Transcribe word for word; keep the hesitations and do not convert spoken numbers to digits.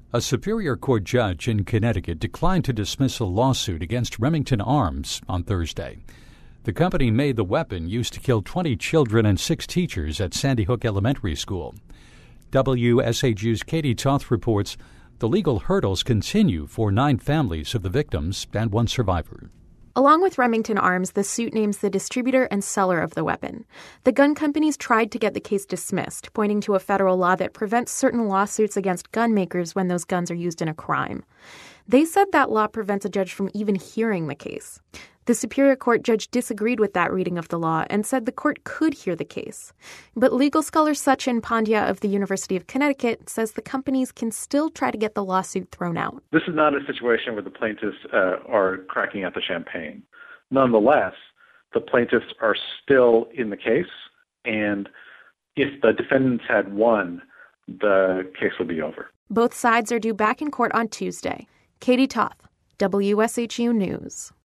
A Superior Court judge in Connecticut declined to dismiss a lawsuit against Remington Arms on Thursday. The company made the weapon used to kill twenty children and six teachers at Sandy Hook Elementary School. W S H U's Katie Toth reports the legal hurdles continue for nine families of the victims and one survivor. Along with Remington Arms, the suit names the distributor and seller of the weapon. The gun companies tried to get the case dismissed, pointing to a federal law that prevents certain lawsuits against gun makers when those guns are used in a crime. They said that law prevents a judge from even hearing the case. The Superior Court judge disagreed with that reading of the law and said the court could hear the case. But legal scholar Sachin Pandya of the University of Connecticut says the companies can still try to get the lawsuit thrown out. This is not a situation where the plaintiffs uh, are cracking out the champagne. Nonetheless, the plaintiffs are still in the case, and if the defendants had won, the case would be over. Both sides are due back in court on Tuesday. Katie Toth, W S H U News.